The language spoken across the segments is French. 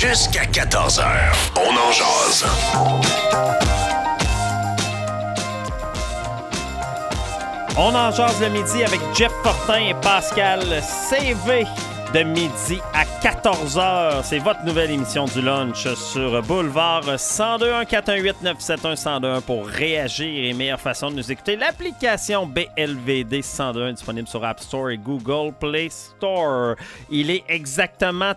Jusqu'à 14h, on en jase. On en jase le midi avec Jeff Fortin et Pascal CV de midi à 14h. C'est votre nouvelle émission du lunch sur Boulevard 1021 418 971 1021 pour réagir et meilleure façon de nous écouter. L'application BLVD 1021 disponible sur App Store et Google Play Store. Il est exactement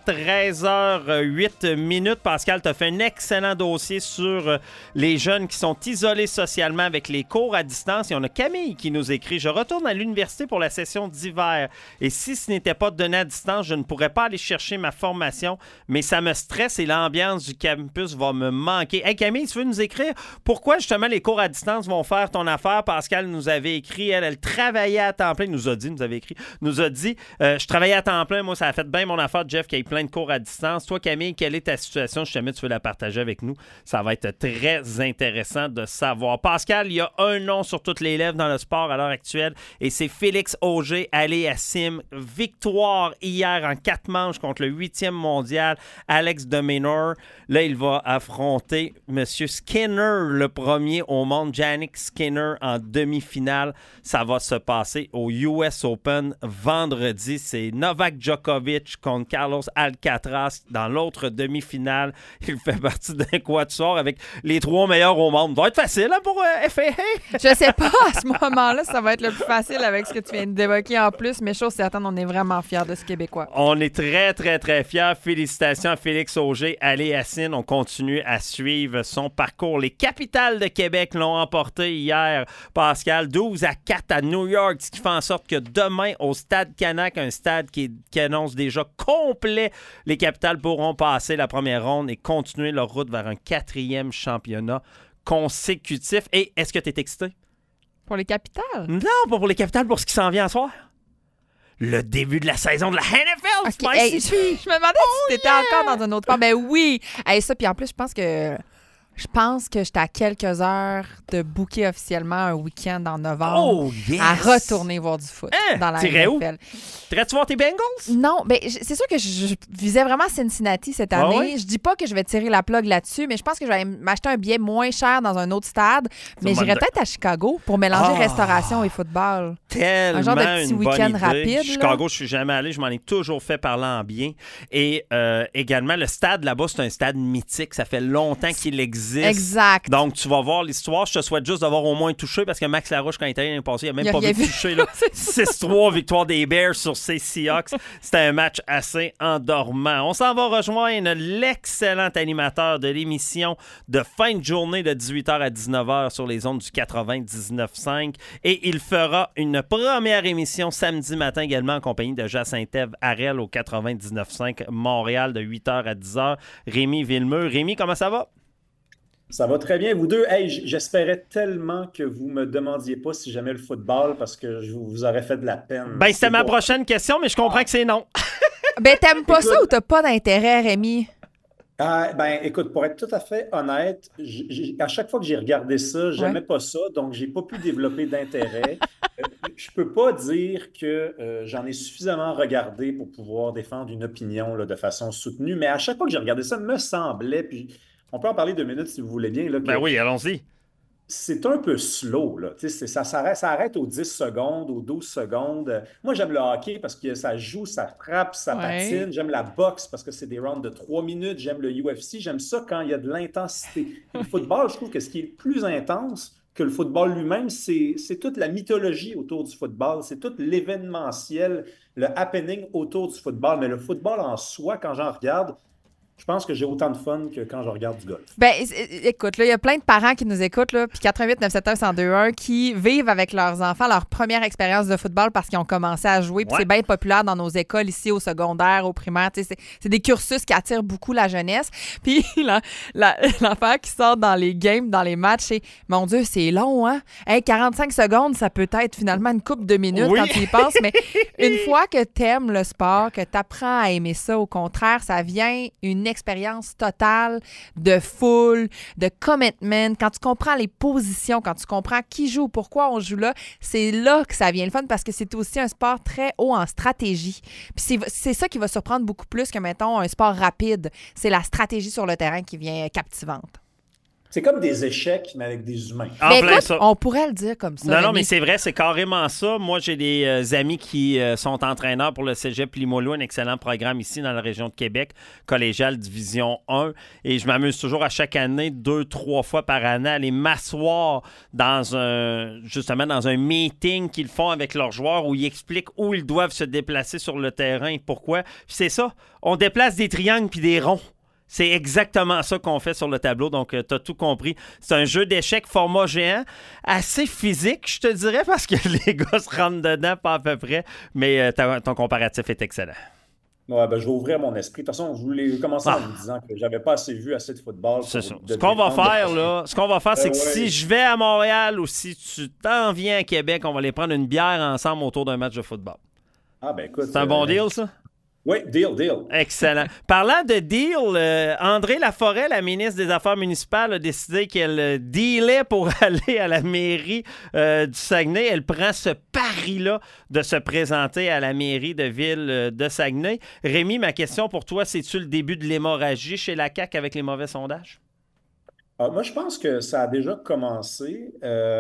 13h08. Pascal, tu as fait un excellent dossier sur les jeunes qui sont isolés socialement avec les cours à distance. Et on a Camille qui nous écrit « Je retourne à l'université pour la session d'hiver. Et si ce n'était pas donné à distance, je ne pourrais pas aller chercher ma formation, mais ça me stresse et l'ambiance du campus va me manquer. » Hey Camille, tu veux nous écrire pourquoi justement les cours à distance vont faire ton affaire? Pascal nous avait écrit, elle travaillait à temps plein, nous a dit, je travaillais à temps plein, moi ça a fait bien mon affaire, Jeff, qui a eu plein de cours à distance. Toi Camille, quelle est ta situation? Jamais tu veux la partager avec nous. Ça va être très intéressant de savoir. Pascal, il y a un nom sur toutes les lèvres dans le sport à l'heure actuelle et c'est Félix Auger, allé à Sim. Victoire hier en 4 manches contre le 8e mondial, Alex de Minaur. Là, il va affronter M. Skinner, le premier au monde, Jannik Sinner, en demi-finale. Ça va se passer au US Open vendredi. C'est Novak Djokovic contre Carlos Alcaraz dans l'autre demi-finale. Il fait partie d'un quatuor avec les 3 meilleurs au monde. Ça va être facile hein, pour FAA? Je sais pas, à ce moment-là, ça va être le plus facile avec ce que tu viens d'évoquer en plus, mais chose certaine, on est vraiment fiers de ce Québécois. On est très, très, très fiers. Félicitations à Félix Auger, Aliassine. On continue à suivre son parcours. Les Capitals de Québec l'ont emporté hier, Pascal, 12-4 à New York, ce qui fait en sorte que demain, au Stade Canac, un stade qui annonce déjà complet, les Capitals pourront passer la première ronde et continuer leur route vers un 4e championnat consécutif. Et est-ce que tu es excité? Pour les Capitals? Non, pas pour les Capitals, pour ce qui s'en vient ce soir. Le début de la saison de la NFL. Okay. Hey, je me demandais si t'étais encore dans un autre sport. Ben oui. Hey, ça, puis en plus, je pense que j'étais à quelques heures de booker officiellement un week-end en novembre à retourner voir du foot dans la NFL. Où? Irais-tu voir tes Bengals? Non, ben c'est sûr que je visais vraiment Cincinnati cette année. Oui? Je dis pas que je vais tirer la plug là-dessus, mais je pense que je vais m'acheter un billet moins cher dans un autre stade. Mais j'irais peut-être à Chicago pour mélanger restauration et football. Tellement un genre de petit week-end rapide. Chicago, je suis jamais allé. Je m'en ai toujours fait parler en bien. Et également, le stade là-bas, c'est un stade mythique. Ça fait longtemps qu'il existe. Exact. Donc, tu vas voir l'histoire. Je te souhaite juste d'avoir au moins touché parce que Max Larouche, quand il est allé l'année passée, il n'a même pas vu toucher. 6-3, victoire des Bears sur ces Seahawks. C'était un match assez endormant. On s'en va rejoindre l'excellent animateur de l'émission de fin de journée de 18h à 19h sur les ondes du 99.5. Et il fera une première émission samedi matin également en compagnie de Jacinthe Harel au 99.5 Montréal de 8h à 10h. Rémi Villemeux. Rémi, comment ça va? Ça va très bien, vous deux. Hey, j'espérais tellement que vous me demandiez pas si j'aimais le football parce que je vous aurais fait de la peine. Ben, c'était ma prochaine question, mais je comprends que c'est non. Ben, t'aimes pas ça ou t'as pas d'intérêt, Rémi? Ben, écoute, pour être tout à fait honnête, à chaque fois que j'ai regardé ça, j'aimais pas ça, donc j'ai pas pu développer d'intérêt. Je peux pas dire que j'en ai suffisamment regardé pour pouvoir défendre une opinion là, de façon soutenue, mais à chaque fois que j'ai regardé ça, me semblait, puis on peut en parler 2 minutes si vous voulez bien. Là, ben oui, allons-y. C'est un peu slow. Là. Ça arrête aux 10 secondes, aux 12 secondes. Moi, j'aime le hockey parce que ça joue, ça frappe, ça patine. J'aime la boxe parce que c'est des rounds de 3 minutes. J'aime le UFC. J'aime ça quand il y a de l'intensité. Le football, je trouve que ce qui est le plus intense que le football lui-même, c'est toute la mythologie autour du football. C'est tout l'événementiel, le happening autour du football. Mais le football en soi, quand j'en regarde, je pense que j'ai autant de fun que quand je regarde du golf. Ben, écoute, là, il y a plein de parents qui nous écoutent, là, puis 88 971 1021 qui vivent avec leurs enfants leur première expérience de football parce qu'ils ont commencé à jouer. Puis c'est bien populaire dans nos écoles ici, au secondaire, au primaire. C'est des cursus qui attirent beaucoup la jeunesse. Puis l'affaire qui sort dans les games, dans les matchs, c'est « Mon Dieu, c'est long, hein? Hey, 45 secondes, ça peut être finalement une couple de minutes quand tu y penses. » Mais une fois que t'aimes le sport, que t'apprends à aimer ça, au contraire, ça vient une expérience totale de foule, de commitment. Quand tu comprends les positions, quand tu comprends qui joue, pourquoi on joue là, c'est là que ça vient le fun parce que c'est aussi un sport très haut en stratégie. Puis c'est ça qui va surprendre beaucoup plus que, mettons, un sport rapide. C'est la stratégie sur le terrain qui vient captivante. C'est comme des échecs, mais avec des humains. Mais écoute, on pourrait le dire comme ça. Non, mais c'est vrai, c'est carrément ça. Moi, j'ai des amis qui sont entraîneurs pour le Cégep Limoilou, un excellent programme ici dans la région de Québec, collégial Division 1. Et je m'amuse toujours à chaque année, 2-3 fois par année, à aller m'asseoir justement dans un meeting qu'ils font avec leurs joueurs où ils expliquent où ils doivent se déplacer sur le terrain et pourquoi. Puis c'est ça, on déplace des triangles puis des ronds. C'est exactement ça qu'on fait sur le tableau, donc tu as tout compris. C'est un jeu d'échecs format géant, assez physique, je te dirais, parce que les gars se rentrent dedans, pas à peu près, mais ton comparatif est excellent. Ouais, je vais ouvrir mon esprit. De toute façon, je voulais commencer en vous disant que j'avais pas vu assez de football. C'est ça. Ce qu'on va faire, c'est que si je vais à Montréal ou si tu t'en viens à Québec, on va aller prendre une bière ensemble autour d'un match de football. Ah, écoute. C'est un bon deal, ça? Oui, deal. Excellent. Parlant de deal, André Laforêt, la ministre des Affaires municipales, a décidé qu'elle dealait pour aller à la mairie du Saguenay. Elle prend ce pari-là de se présenter à la mairie de ville de Saguenay. Rémi, ma question pour toi, c'est-tu le début de l'hémorragie chez la CAQ avec les mauvais sondages? Moi, je pense que ça a déjà commencé.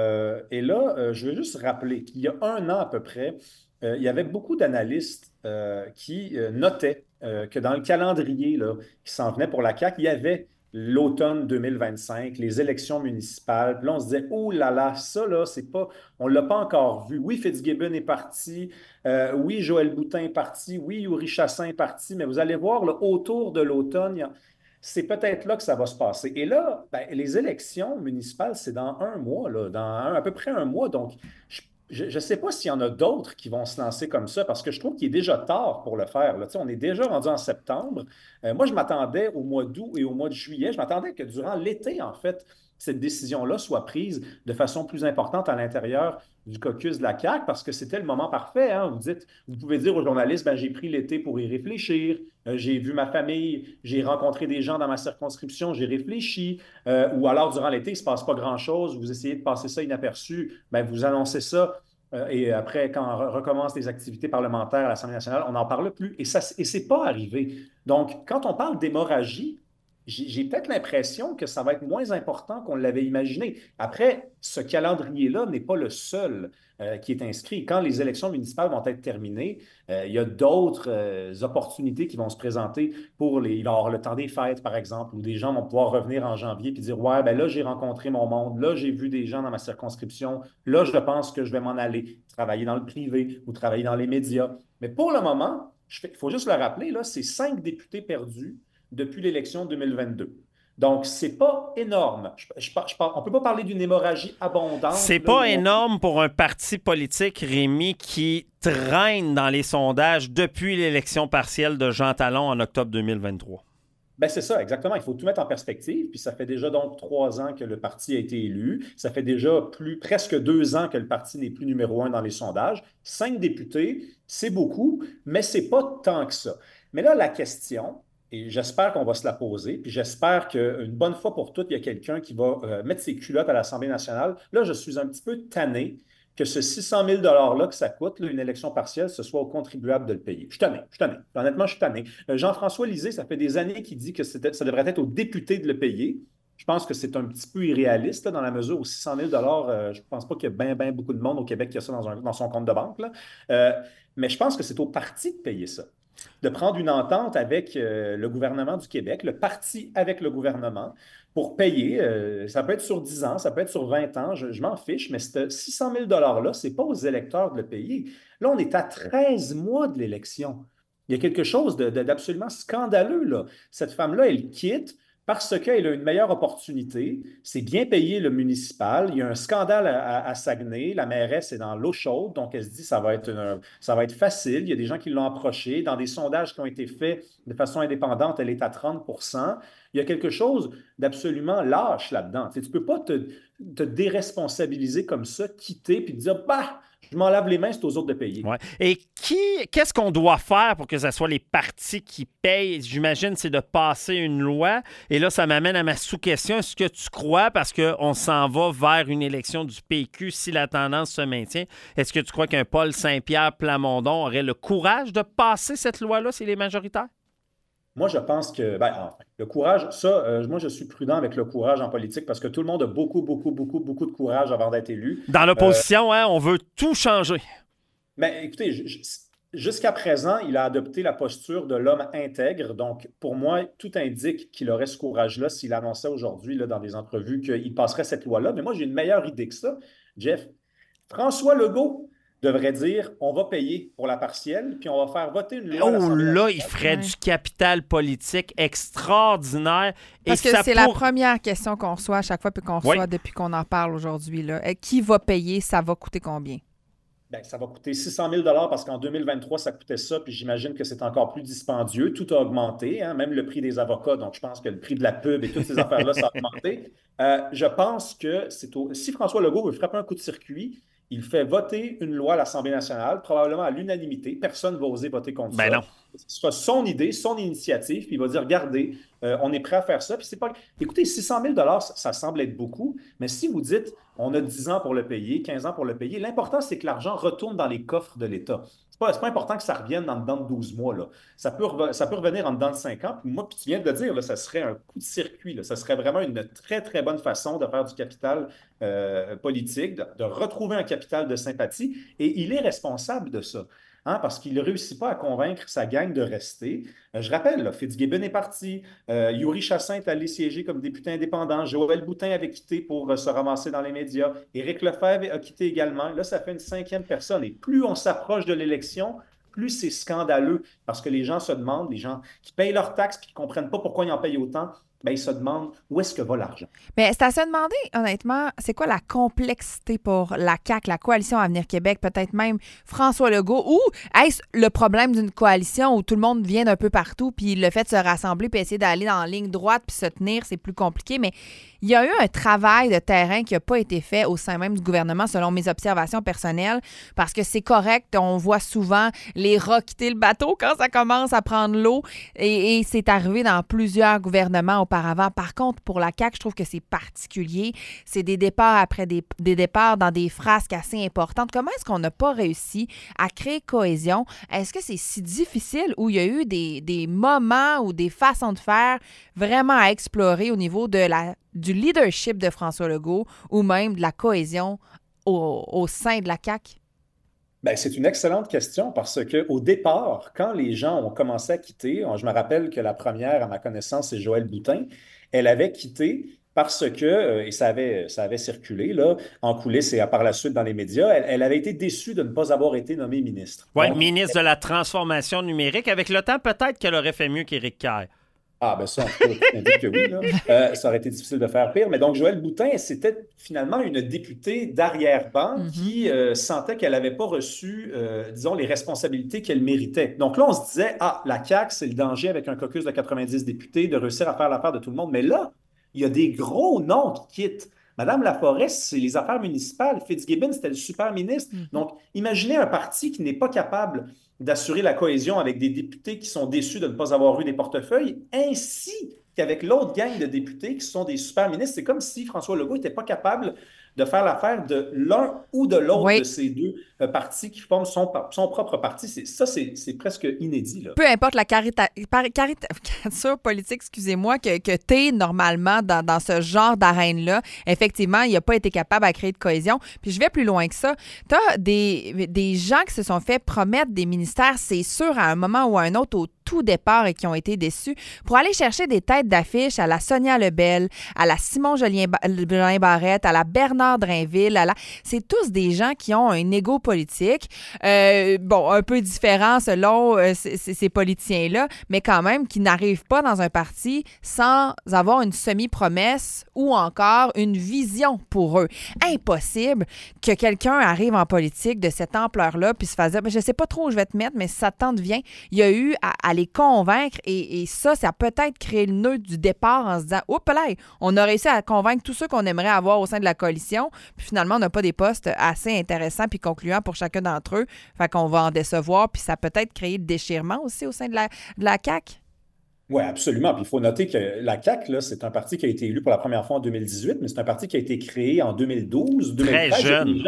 Et là, je veux juste rappeler qu'il y a 1 an à peu près, il y avait beaucoup d'analystes qui notaient que dans le calendrier là, qui s'en venait pour la CAQ, il y avait l'automne 2025, les élections municipales. Puis là, on se disait, oh là là, ça, là, c'est pas, on ne l'a pas encore vu. Oui, Fitzgibbon est parti. Oui, Joël Boutin est parti. Oui, Yuri Chassin est parti. Mais vous allez voir, là, autour de l'automne, c'est peut-être là que ça va se passer. Et là, les élections municipales, c'est dans 1 mois, là, à peu près 1 mois. Donc, je ne sais pas s'il y en a d'autres qui vont se lancer comme ça, parce que je trouve qu'il est déjà tard pour le faire. Là. On est déjà rendu en septembre. Moi, je m'attendais au mois d'août et au mois de juillet. Je m'attendais que durant l'été, en fait, cette décision-là soit prise de façon plus importante à l'intérieur du caucus de la CAQ, parce que c'était le moment parfait. Hein. Vous pouvez dire aux journalistes, j'ai pris l'été pour y réfléchir, j'ai vu ma famille, j'ai rencontré des gens dans ma circonscription, j'ai réfléchi, ou alors durant l'été, il ne se passe pas grand-chose, vous essayez de passer ça inaperçu, vous annoncez ça. Et après, quand on recommence les activités parlementaires à l'Assemblée nationale, on n'en parle plus. Et ce n'est pas arrivé. Donc, quand on parle d'hémorragie, j'ai peut-être l'impression que ça va être moins important qu'on l'avait imaginé. Après, ce calendrier-là n'est pas le seul qui est inscrit. Quand les élections municipales vont être terminées, il y a d'autres opportunités qui vont se présenter il va y avoir le temps des fêtes, par exemple, où des gens vont pouvoir revenir en janvier et dire, ouais, là, j'ai rencontré mon monde, là, j'ai vu des gens dans ma circonscription, là, je pense que je vais m'en aller travailler dans le privé ou travailler dans les médias. Mais pour le moment, il faut juste le rappeler, là, c'est 5 députés perdus depuis l'élection 2022. Donc, c'est pas énorme. On ne peut pas parler d'une hémorragie abondante. C'est pas énorme pour un parti politique, Rémi, qui traîne dans les sondages depuis l'élection partielle de Jean Talon en octobre 2023. C'est ça, exactement. Il faut tout mettre en perspective. Puis ça fait déjà donc 3 ans que le parti a été élu. Ça fait déjà presque 2 ans que le parti n'est plus numéro 1 dans les sondages. 5 députés, c'est beaucoup, mais c'est pas tant que ça. Mais là, la question, et j'espère qu'on va se la poser, puis j'espère qu'une bonne fois pour toutes, il y a quelqu'un qui va mettre ses culottes à l'Assemblée nationale. Là, je suis un petit peu tanné que ce 600 000 $-là que ça coûte, là, une élection partielle, ce soit aux contribuables de le payer. Je suis tanné. Honnêtement, je suis tanné. Jean-François Lisée, ça fait des années qu'il dit que ça devrait être aux députés de le payer. Je pense que c'est un petit peu irréaliste là, dans la mesure où 600 000 $, je ne pense pas qu'il y a bien beaucoup de monde au Québec qui a ça dans son compte de banque. Là. Mais je pense que c'est au parti de payer ça. De prendre une entente avec le gouvernement du Québec, le parti avec le gouvernement, pour payer. Ça peut être sur 10 ans, ça peut être sur 20 ans, je m'en fiche, mais ce 600 000 $-là, ce n'est pas aux électeurs de le payer. Là, on est à 13 mois de l'élection. Il y a quelque chose d'absolument scandaleux, là. Cette femme-là, elle quitte parce qu'elle a une meilleure opportunité. C'est bien payé le municipal. Il y a un scandale à Saguenay. La mairesse est dans l'eau chaude, donc elle se dit ça va être facile. Il y a des gens qui l'ont approchée. Dans des sondages qui ont été faits de façon indépendante, elle est à 30 %. Il y a quelque chose d'absolument lâche là-dedans. Tu ne peux pas te déresponsabiliser comme ça, quitter puis te dire Je m'en lave les mains, c'est aux autres de payer. Ouais. Et qu'est-ce qu'on doit faire pour que ce soit les partis qui payent? J'imagine c'est de passer une loi. Et là, ça m'amène à ma sous-question. Est-ce que tu crois, parce qu'on s'en va vers une élection du PQ si la tendance se maintient, est-ce que tu crois qu'un Paul Saint-Pierre Plamondon aurait le courage de passer cette loi-là s'il est majoritaire? Moi, je pense que, le courage, moi, je suis prudent avec le courage en politique parce que tout le monde a beaucoup, beaucoup, beaucoup, beaucoup de courage avant d'être élu. Dans l'opposition, on veut tout changer. Mais écoutez, jusqu'à présent, il a adopté la posture de l'homme intègre. Donc, pour moi, tout indique qu'il aurait ce courage-là s'il annonçait aujourd'hui là, dans des entrevues qu'il passerait cette loi-là. Mais moi, j'ai une meilleure idée que ça, Jeff. François Legault devrait dire on va payer pour la partielle, puis on va faire voter une loi. Là, il ferait du capital politique extraordinaire. Parce que c'est la première question qu'on reçoit à chaque fois, puis qu'on reçoit depuis qu'on en parle aujourd'hui. Là. Qui va payer? Ça va coûter combien? Bien, ça va coûter 600 000 parce qu'en 2023, ça coûtait ça, puis j'imagine que c'est encore plus dispendieux. Tout a augmenté, hein, même le prix des avocats. Donc, je pense que le prix de la pub et toutes ces affaires-là, ça a augmenté. Je pense que si François Legault veut frapper un coup de circuit, il fait voter une loi à l'Assemblée nationale, probablement à l'unanimité. Personne ne va oser voter contre ça. Non. Ce sera son idée, son initiative, puis il va dire, regardez, on est prêt à faire ça. Puis c'est pas... Écoutez, 600 000 ça semble être beaucoup, mais si vous dites, on a 10 ans pour le payer, 15 ans pour le payer, l'important, c'est que l'argent retourne dans les coffres de l'État. C'est pas important que ça revienne en dedans de 12 mois. Là. Ça peut revenir en dedans de 5 ans. Puis moi, puis tu viens de le dire, là, ça serait un coup de circuit. Là. Ça serait vraiment une très, très bonne façon de faire du capital politique, de retrouver un capital de sympathie. Et il est responsable de ça. Hein, parce qu'il ne réussit pas à convaincre sa gang de rester. Je rappelle, là, Fitzgibbon est parti, Yuri Chassin est allé siéger comme député indépendant, Joël Boutin avait quitté pour se ramasser dans les médias, Éric Lefebvre a quitté également. Là, ça fait une 5e personne. Et plus on s'approche de l'élection, plus c'est scandaleux parce que les gens se demandent, les gens qui payent leurs taxes et qui ne comprennent pas pourquoi ils en payent autant, bien, ils se demandent où est-ce que va l'argent. Mais c'est à se demander, honnêtement, c'est quoi la complexité pour la CAQ, la Coalition Avenir Québec, peut-être même François Legault, ou est-ce le problème d'une coalition où tout le monde vient d'un peu partout, puis le fait de se rassembler puis essayer d'aller dans la ligne droite puis se tenir, c'est plus compliqué, mais il y a eu un travail de terrain qui n'a pas été fait au sein même du gouvernement, selon mes observations personnelles, parce que c'est correct, on voit souvent les rats quitter le bateau quand ça commence à prendre l'eau, et c'est arrivé dans plusieurs gouvernements auparavant. Par contre, pour la CAQ, je trouve que c'est particulier. C'est des départs après des départs dans des frasques assez importantes. Comment est-ce qu'on n'a pas réussi à créer cohésion? Est-ce que c'est si difficile ou il y a eu des moments ou des façons de faire vraiment à explorer au niveau du leadership de François Legault ou même de la cohésion au sein de la CAQ? Bien, c'est une excellente question parce qu'au départ, quand les gens ont commencé à quitter, je me rappelle que la première, à ma connaissance, c'est Joël Boutin, elle avait quitté parce que, et ça avait circulé là, en coulisses et par la suite dans les médias, elle avait été déçue de ne pas avoir été nommée ministre. Oui, ministre de la Transformation numérique. Avec le temps, peut-être qu'elle aurait fait mieux qu'Éric Kerr. Ah, ben ça, on dit que oui. Là. Ça aurait été difficile de faire pire. Mais donc, Joël Boutin, c'était finalement une députée d'arrière-ban qui sentait qu'elle n'avait pas reçu, disons, les responsabilités qu'elle méritait. Donc là, on se disait, la CAQ, c'est le danger avec un caucus de 90 députés de réussir à faire l'affaire de tout le monde. Mais là, il y a des gros noms qui quittent. Madame Laforêt, c'est les affaires municipales. Fitzgibbon, c'était le super ministre. Donc, imaginez un parti qui n'est pas capable d'assurer la cohésion avec des députés qui sont déçus de ne pas avoir eu des portefeuilles, ainsi qu'avec l'autre gang de députés qui sont des super ministres. C'est comme si François Legault n'était pas capable de faire l'affaire de l'un ou de l'autre de ces deux partis qui forment son propre parti. C'est presque inédit. Là. Peu importe la caricature politique, excusez-moi, que tu es normalement dans ce genre d'arène-là, effectivement, il n'a pas été capable à créer de cohésion. Puis je vais plus loin que ça. Tu as des gens qui se sont fait promettre des ministères, c'est sûr, à un moment ou à un autre, au tout départ et qui ont été déçus, pour aller chercher des têtes d'affiche à la Sonia Lebel, à la Simon Jolin-Barrette, à la Bernard Drainville, c'est tous des gens qui ont un égo politique, un peu différent selon ces politiciens-là, mais quand même qui n'arrivent pas dans un parti sans avoir une semi-promesse ou encore une vision pour eux. Impossible que quelqu'un arrive en politique de cette ampleur-là puis se fasse dire, je sais pas trop où je vais te mettre, mais si ça te tente, viens. Il y a eu à les convaincre et ça a peut-être créé le nœud du départ en se disant, oups là, on a réussi à convaincre tous ceux qu'on aimerait avoir au sein de la coalition. démission. Puis finalement, on n'a pas des postes assez intéressants puis concluants pour chacun d'entre eux. Fait qu'on va en décevoir. Puis ça peut peut-être créer de déchirement aussi au sein de la CAQ. Oui, absolument. Puis il faut noter que la CAQ, là, c'est un parti qui a été élu pour la première fois en 2018, mais c'est un parti qui a été créé en 2012, 2013. Très jeune.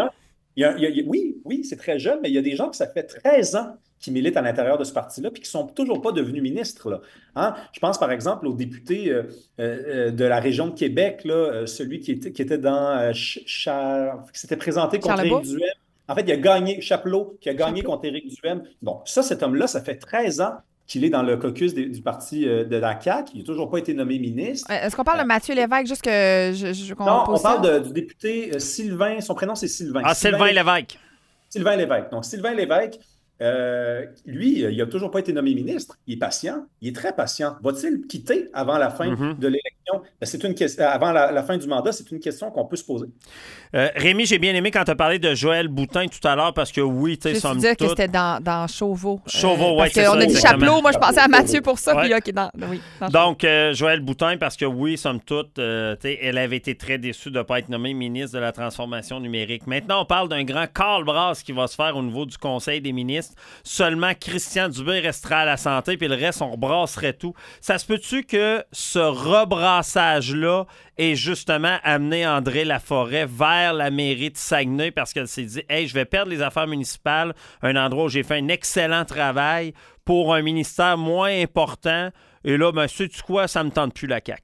Oui, c'est très jeune, mais il y a des gens qui ça fait 13 ans qui militent à l'intérieur de ce parti-là puis qui ne sont toujours pas devenus ministres, là. Hein? Je pense par exemple au député de la région de Québec, là, celui qui était dans qui s'était présenté contre Charlebois? Éric Duhem. En fait, il a gagné, Chapelot, qui a gagné Chapelot. contre Éric Duhem. Bon, cet homme-là, ça fait 13 ans qu'il est dans le caucus du parti de la CAQ. Il n'a toujours pas été nommé ministre. Est-ce qu'on parle de Mathieu Lévesque, juste que qu'on Non, on positionne? parle du député Sylvain. Son prénom, c'est Sylvain. Ah, Sylvain Lévesque. Sylvain Lévesque. Donc, Sylvain Lévesque, lui, il n'a toujours pas été nommé ministre. Il est patient. Il est très patient. Va-t-il quitter avant la fin de l'élection? C'est une question, avant la fin du mandat, c'est une question qu'on peut se poser. Rémi, j'ai bien aimé quand tu as parlé de Joël Boutin tout à l'heure parce que oui, tu sais, Je dire que c'était dans Chauveau. Chauveau, oui, c'est ça. Parce qu'on a dit exactement. Chapelot, moi je pensais à Mathieu pour ça, Ouais. puis là, qui est dans. Oui, dans Donc, Joël Boutin, parce que oui, somme toute, elle avait été très déçue de ne pas être nommée ministre de la Transformation numérique. Maintenant, on parle d'un grand call-brass qui va se faire au niveau du Conseil des ministres. Seulement Christian Dubé restera à la santé, puis le reste, on rebrasserait tout. Ça se peut-tu que ce rebrassage-là ait justement amené André Laforêt vers la mairie de Saguenay parce qu'elle s'est dit « Hey, je vais perdre les affaires municipales, un endroit où j'ai fait un excellent travail pour un ministère moins important. Et là, ben, sais-tu quoi? Ça me tente plus la CAQ. »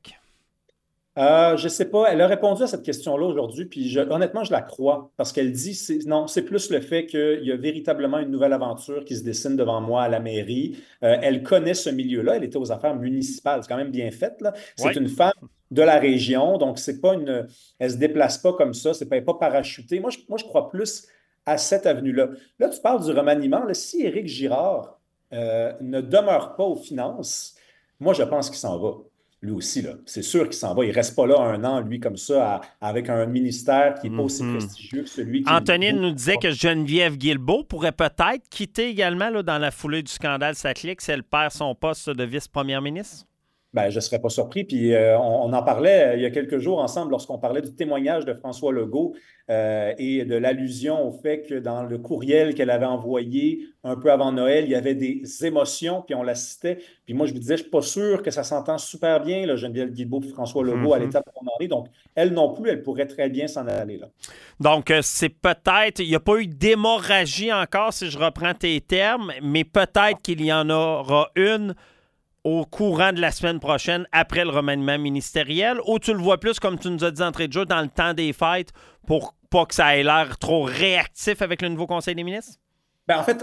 Je ne sais pas. Elle a répondu à cette question-là aujourd'hui, puis honnêtement, je la crois, parce qu'elle dit, non, c'est plus le fait qu'il y a véritablement une nouvelle aventure qui se dessine devant moi à la mairie. Elle connaît ce milieu-là. Elle était aux affaires municipales. C'est quand même bien fait, là. C'est Ouais. une femme de la région, donc c'est pas elle se déplace pas comme ça, elle n'est pas parachutée. Moi, je crois plus à cette avenue-là. Là, tu parles du remaniement. Là, si Éric Girard ne demeure pas aux finances, moi, je pense qu'il s'en va. Lui aussi, là. C'est sûr qu'il s'en va. Il ne reste pas là un an, lui, comme ça, avec un ministère qui n'est pas aussi prestigieux que celui qui... Antonine nous disait que Geneviève Guilbeault pourrait peut-être quitter également là, dans la foulée du scandale Saclic si elle perd son poste de vice-première ministre. Ben, je ne serais pas surpris. Puis on en parlait il y a quelques jours ensemble lorsqu'on parlait du témoignage de François Legault et de l'allusion au fait que dans le courriel qu'elle avait envoyé un peu avant Noël, il y avait des émotions, puis on la citait. Puis moi, je me disais, je ne suis pas sûr que ça s'entend super bien, là, Geneviève Guilbeault et François Legault, à l'étape où on en est. Donc, elle non plus, elle pourrait très bien s'en aller là. Donc, c'est peut-être, il n'y a pas eu d'hémorragie encore, si je reprends tes termes, mais peut-être qu'il y en aura une au courant de la semaine prochaine, après le remaniement ministériel, ou tu le vois plus, comme tu nous as dit d'entrée de jeu, dans le temps des fêtes, pour pas que ça ait l'air trop réactif avec le nouveau Conseil des ministres? Ben, en fait,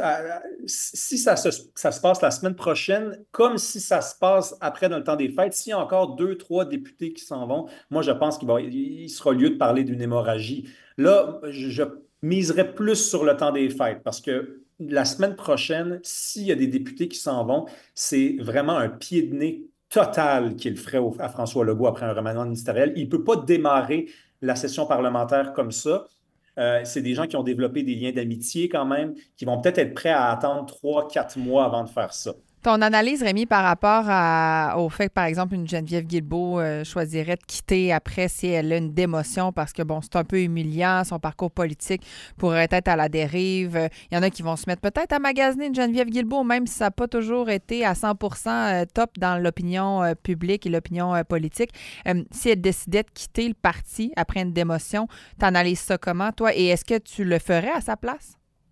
si ça se passe la semaine prochaine, comme si ça se passe après dans le temps des fêtes, s'il y a encore 2, 3 députés qui s'en vont, moi, je pense qu'il sera lieu de parler d'une hémorragie. Là, je miserais plus sur le temps des fêtes parce que la semaine prochaine, s'il y a des députés qui s'en vont, c'est vraiment un pied de nez total qu'il ferait à François Legault après un remaniement ministériel. Il ne peut pas démarrer la session parlementaire comme ça. C'est des gens qui ont développé des liens d'amitié quand même, qui vont peut-être être prêts à attendre 3, 4 mois avant de faire ça. Ton analyse, Rémi, par rapport au fait que, par exemple, une Geneviève Guilbeault choisirait de quitter après si elle a une démotion parce que, bon, c'est un peu humiliant, son parcours politique pourrait être à la dérive. Il y en a qui vont se mettre peut-être à magasiner une Geneviève Guilbeault, même si ça n'a pas toujours été à 100% top dans l'opinion publique et l'opinion politique. Si elle décidait de quitter le parti après une démotion, tu analyses ça comment, toi? Et est-ce que tu le ferais à sa place?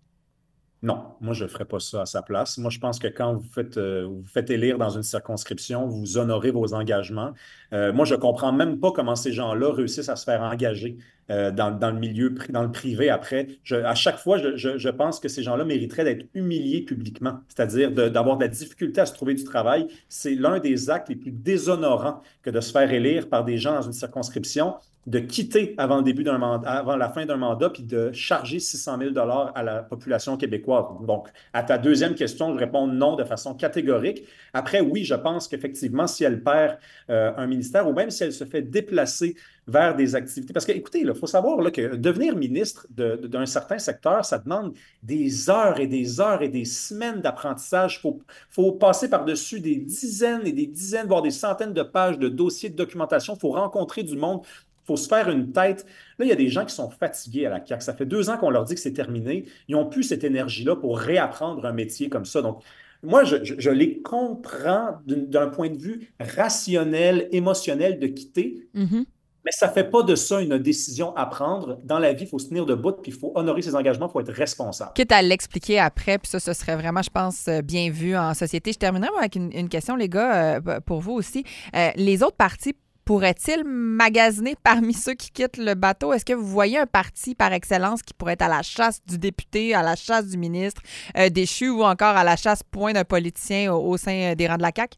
Non, moi, je ne ferais pas ça à sa place. Moi, je pense que quand vous faites élire dans une circonscription, vous honorez vos engagements. Moi, je ne comprends même pas comment ces gens-là réussissent à se faire engager dans le milieu, dans le privé après. À chaque fois, je pense que ces gens-là mériteraient d'être humiliés publiquement, c'est-à-dire d'avoir de la difficulté à se trouver du travail. C'est l'un des actes les plus déshonorants que de se faire élire par des gens dans une circonscription, de quitter avant le début d'un mandat, avant la fin d'un mandat, puis de charger 600 000 $ à la population québécoise. Donc, à ta deuxième question, je réponds non de façon catégorique. Après, oui, je pense qu'effectivement, si elle perd un ministère, ou même si elle se fait déplacer vers des activités, parce que, écoutez, il faut savoir là, que devenir ministre d'un certain secteur, ça demande des heures et des heures et des semaines d'apprentissage. Faut passer par-dessus des dizaines et des dizaines, voire des centaines de pages de dossiers de documentation. Il faut rencontrer du monde. faut se faire une tête. Là, il y a des gens qui sont fatigués à la CAQ. Ça fait 2 ans qu'on leur dit que c'est terminé. Ils n'ont plus cette énergie-là pour réapprendre un métier comme ça. Donc, moi, je les comprends d'un point de vue rationnel, émotionnel de quitter. Mm-hmm. Mais ça ne fait pas de ça une décision à prendre. Dans la vie, il faut se tenir debout, puis il faut honorer ses engagements, il faut être responsable. Quitte à l'expliquer après, puis ça, ce serait vraiment, je pense, bien vu en société. Je terminerai moi, avec une question, les gars, pour vous aussi. Les autres partis pourraient-ils magasiner parmi ceux qui quittent le bateau? Est-ce que vous voyez un parti par excellence qui pourrait être à la chasse du député, à la chasse du ministre déchu ou encore à la chasse point d'un politicien au sein des rangs de la CAQ?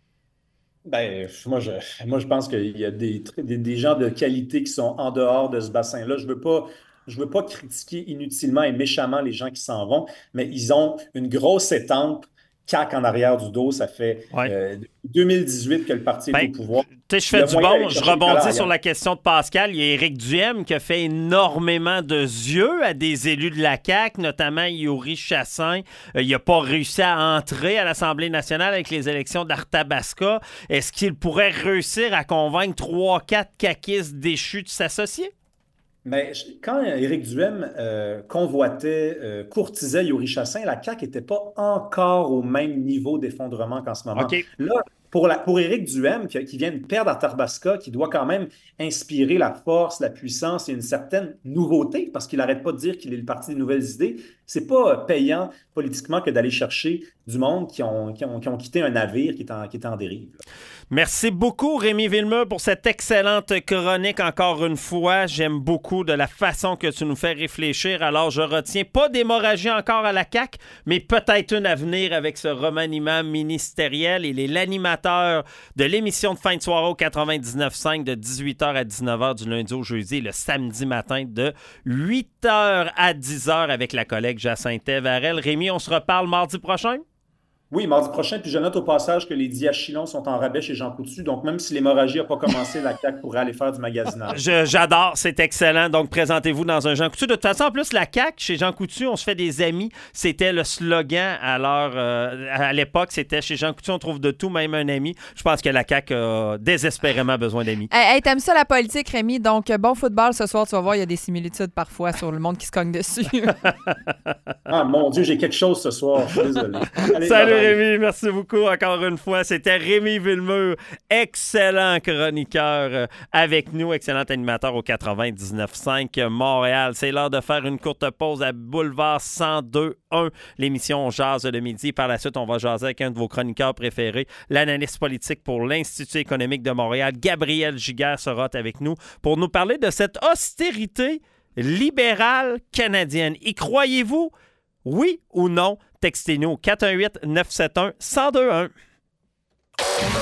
Ben, moi, je pense qu'il y a des gens de qualité qui sont en dehors de ce bassin-là. Je veux pas critiquer inutilement et méchamment les gens qui s'en vont, mais ils ont une grosse étampe CAQ en arrière du dos. Ça fait Ouais. 2018 que le parti est au pouvoir. Je fais du bon. Je rebondis sur la question de Pascal. Il y a Éric Duhem qui a fait énormément de yeux à des élus de la CAQ, notamment Yuri Chassin. Il n'a pas réussi à entrer à l'Assemblée nationale avec les élections d'Arthabasca. Est-ce qu'il pourrait réussir à convaincre 3-4 caquistes déchus de s'associer? Mais quand Éric Duhem convoitait, courtisait Yuri Chassin, la CAQ n'était pas encore au même niveau d'effondrement qu'en ce moment. OK. Là, pour Éric Duhem, qui vient de perdre Arthabasca, qui doit quand même inspirer la force, la puissance et une certaine nouveauté, parce qu'il n'arrête pas de dire qu'il est le parti des nouvelles idées, c'est pas payant politiquement que d'aller chercher du monde qui ont quitté un navire qui est en dérive. Là. Merci beaucoup, Rémi Villemeux, pour cette excellente chronique encore une fois. J'aime beaucoup de la façon que tu nous fais réfléchir. Alors, je retiens pas d'hémorragie encore à la CAQ, mais peut-être une à venir avec ce remaniement ministériel. Il est l'animateur de l'émission de fin de soirée au 99.5 de 18h à 19h du lundi au jeudi et le samedi matin de 8h à 10h avec la collègue Jacinthe Varel. Rémi, on se reparle mardi prochain? Oui, mardi prochain, puis je note au passage que les diachylons sont en rabais chez Jean Coutu, donc même si l'hémorragie n'a pas commencé, la CAQ pourrait aller faire du magasinage. J'adore, c'est excellent. Donc, présentez-vous dans un Jean Coutu. De toute façon, en plus, la CAQ, chez Jean Coutu, on se fait des amis. C'était le slogan à l'époque. C'était chez Jean Coutu, on trouve de tout, même un ami. Je pense que la CAQ a désespérément besoin d'amis. Hey, t'aimes ça la politique, Rémi? Donc, bon football ce soir, tu vas voir, il y a des similitudes parfois sur le monde qui se cogne dessus. Ah, mon Dieu, j'ai quelque chose ce soir. Je suis désolé. Allez, salut bye-bye. Rémi, merci beaucoup encore une fois. C'était Rémi Villemeux, excellent chroniqueur avec nous, excellent animateur au 99.5 Montréal. C'est l'heure de faire une courte pause à Boulevard 102.1, l'émission Jase le midi. Par la suite, on va jaser avec un de vos chroniqueurs préférés, l'analyste politique pour l'Institut économique de Montréal, Gabriel Giguère, sera avec nous pour nous parler de cette austérité libérale canadienne. Y croyez-vous? Oui ou non? Textez-nous au 418-971-1021.